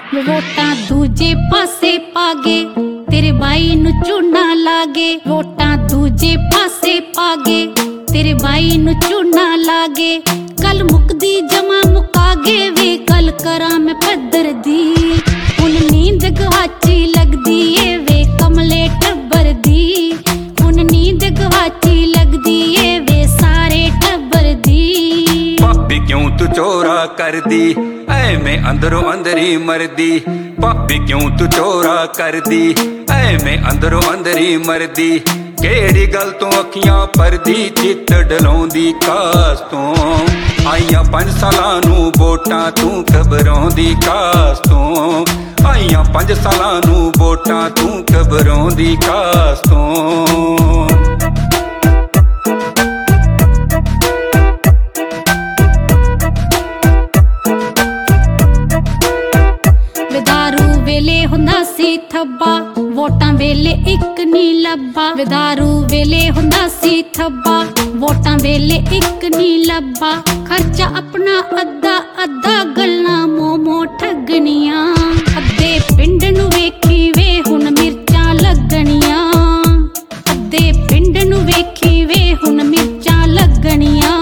ਵੋਟਾਂ ਦੂਜੇ ਪਾਸੇ ਪਾਗੇ ਤੇਰੇ ਬਾਈ ਨੂੰ ਝੂਨਾ ਲਾਗੇ। ਵੋਟਾਂ ਦੂਜੇ ਪਾਸੇ ਪਾਗੇ ਤੇਰੇ ਬਾਈ ਨੂੰ ਝੂਨਾ ਲਾਗੇ। ਕੱਲ ਮੁੱਕਦੀ ਜਮਾ ਮੁਕਾਗੇ ਵੇ ਕੱਲ ਕਰਾਂ ਮੈਂ ਪੱਧਰ ਦੀ। ਹੁਣ ਨੀਂਦ ਗਵਾਚੀ ਲੱਗਦੀ ਏ ਵੇ ਕਮਲੇ ਟੱਬਰ ਦੀ। ਹੁਣ ਨੀਂਦ ਗਵਾਚੀ ਲੱਗਦੀ ਏ ਵੇ ਸਾਰੇ ਟੱਬਰ ਦੀ। ਭਾਬੀ ਕਿਉਂ ਤੂੰ ਚੋਰਾ ਕਰਦੀ ਐਵੇਂ ਅੰਦਰੋਂ ਅੰਦਰੀ ਮਰਦੀ। ਭਾਬੀ ਕਿਉਂ ਤੂੰ ਚੋਰਾ ਕਰਦੀ ਐਵੇਂ ਅੰਦਰੋਂ ਅੰਦਰੀ ਮਰਦੀ। ਕਿਹੜੀ ਗੱਲ ਤੋਂ ਅੱਖੀਆਂ ਪਰਦੀ ਚਿੱਤ ਡਲਾਉਂਦੀ ਕਾਸ ਤੋਂ। ਆਈਆਂ 5 ਸਾਲਾਂ ਨੂੰ ਵੋਟਾਂ ਤੂੰ ਘਬਰਾਉਂਦੀ ਕਾਸ ਤੋਂ। ਆਈਆਂ 5 ਸਾਲਾਂ ਨੂੰ ਵੋਟਾਂ ਤੂੰ ਘਬਰਾਉਂਦੀ ਕਾਸ ਤੋਂ। ਵੇਲੇ ਹੁੰਦਾ ਸੀ ਥੱਬਾ ਵੋਟਾਂ ਵੇਲੇ ਇੱਕ ਨੀ ਲੱਭਾ। ਵਿਦਾਰੂ ਵੇਲੇ ਹੁੰਦਾ ਸੀ ਥੱਬਾ ਵੋਟਾਂ ਵੇਲੇ ਇੱਕ ਨੀ ਲੱਭਾ। ਖਰਚਾ ਆਪਣਾ ਅੱਧਾ ਅੱਧਾ ਗੱਲਾਂ ਮੋਮੋ ਠੱਗਣੀਆਂ। ਅੱਧੇ ਪਿੰਡ ਨੂੰ ਵੇਖੀ ਵੇ ਹੁਣ ਮਿਰਚਾਂ ਲੱਗਣੀਆਂ। ਅੱਧੇ ਪਿੰਡ ਨੂੰ ਵੇਖੀ ਵੇ ਹੁਣ ਮਿਰਚਾਂ ਲੱਗਣੀਆਂ।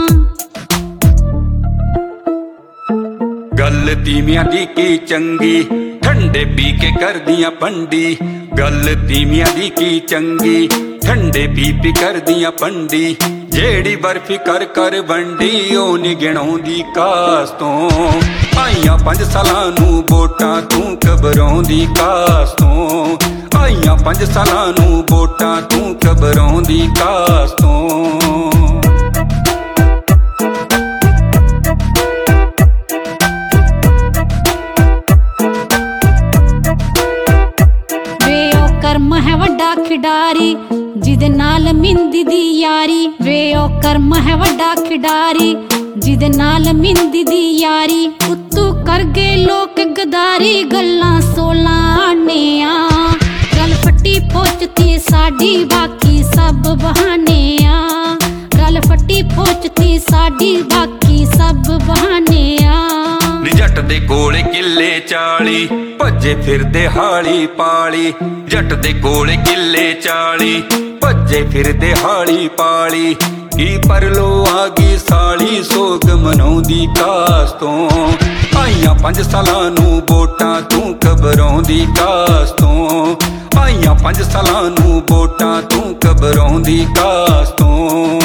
ਗੱਲ ਤੀਵੀਆਂ ਦੀ ਕੀ ਚੰਗੀ ਠੰਡੇ ਪੀ ਕੇ ਕਰਦੀਆਂ ਪੰਡੀ। ਗੱਲ ਤੀਵੀਆਂ ਦੀ ਕੀ ਚੰਗੀ ਠੰਡੇ ਪੀ ਕਰਦੀਆਂ ਪੰਡੀ। ਜਿਹੜੀ ਬਰਫੀ ਕਰ ਕਰ ਵੰਡੀ ਉਹ ਨੀ ਗਿਣਾਉਂਦੀ ਕਾਸ ਤੋਂ। ਆਈਆਂ 5 ਸਾਲਾਂ ਨੂੰ ਵੋਟਾਂ ਤੂੰ ਘਬਰਾਉਂਦੀ ਕਾਸ ਤੋਂ। ਆਈਆਂ 5 ਸਾਲਾਂ ਨੂੰ ਵੋਟਾਂ ਤੂੰ ਘਬਰਾਉਂਦੀ ਕਾਸ ਤੋਂ। ਕਰਮ ਹੈ ਵੱਡਾ ਖਿਡਾਰੀ ਜਿਹਦੇ ਨਾਲ ਮਿੰਦੀ ਦੀ ਯਾਰੀ। ਵੇ ਉਹ ਕਰਮ ਹੈ ਵੱਡਾ ਖਿਡਾਰੀ ਜਿਹਦੇ ਨਾਲ ਮਿੰਦੀ ਦੀ ਯਾਰੀ। ਉੱਤੋਂ ਕਰ ਗਏ ਲੋਕ ਗਦਾਰੀ ਗੱਲਾਂ 16 ਆਨਿਆਂ। ਰਲ ਫੱਟੀ ਪੋਚਤੀ ਸਾਡੀ ਬਾਕੀ ਸਭ ਬਹਾਨੇ ਆ। ਰਲ ਫੱਟੀ ਪੋਚਤੀ ਸਾਡੀ ਬਾਕੀ ਸਭ ਬਹਾਨੇ ਆ। ਜੱਟ ਦੇ ਕੋਲੇ ਕਿੱਲੇ 40 ਭੱਜੇ ਫਿਰਦੇ ਹਾਲੀ ਪਾਲੀ। ਜੱਟ ਦੇ ਕੋਲੇ ਕਿੱਲੇ 40 ਭੱਜੇ ਫਿਰਦੇ ਹਾਲੀ ਪਾਲੀ। ਕੀ ਪਰਲੋ ਆ ਗਈ ਸਾਲੀ ਸੋਗ ਮਨਾਉਂਦੀ ਕਾਸ ਤੋਂ। ਆਈਆਂ 5 ਸਾਲਾਂ ਨੂੰ ਵੋਟਾਂ ਤੂੰ ਘਬਰਾਉਂਦੀ ਕਾਸ ਤੋਂ। ਆਈਆਂ 5 ਸਾਲਾਂ ਨੂੰ ਵੋਟਾਂ ਤੂੰ ਘਬਰਾਉਂਦੀ ਕਾਸ ਤੋਂ।